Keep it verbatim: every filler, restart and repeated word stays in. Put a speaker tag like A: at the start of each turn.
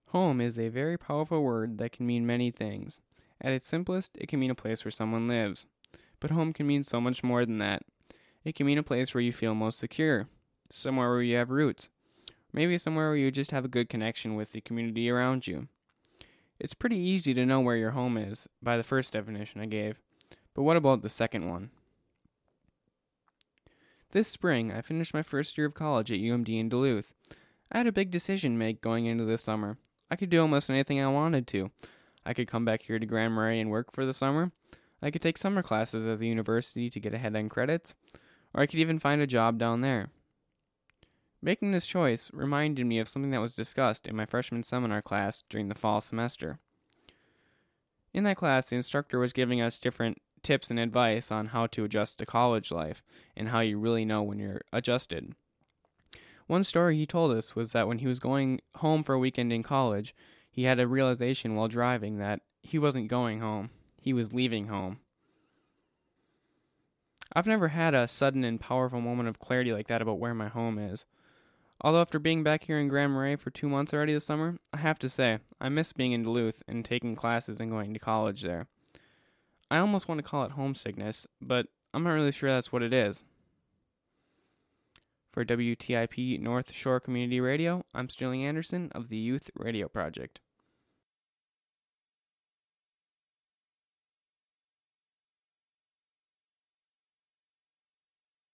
A: Home is a very powerful word that can mean many things. At its simplest, it can mean a place where someone lives. But home can mean so much more than that. It can mean a place where you feel most secure, somewhere where you have roots, maybe somewhere where you just have a good connection with the community around you. It's pretty easy to know where your home is by the first definition I gave, but what about the second one? This spring, I finished my first year of college at U M D in Duluth. I had a big decision to make going into this summer. I could do almost anything I wanted to. I could come back here to Grand Marais and work for the summer. I could take summer classes at the university to get ahead on credits, or I could even find a job down there. Making this choice reminded me of something that was discussed in my freshman seminar class during the fall semester. In that class, the instructor was giving us different tips and advice on how to adjust to college life and how you really know when you're adjusted. One story he told us was that when he was going home for a weekend in college, he had a realization while driving that he wasn't going home, he was leaving home. I've never had a sudden and powerful moment of clarity like that about where my home is. Although after being back here in Grand Marais for two months already this summer, I have to say, I miss being in Duluth and taking classes and going to college there. I almost want to call it homesickness, but I'm not really sure that's what it is. For W T I P North Shore Community Radio, I'm Sterling Anderson of the Youth Radio Project.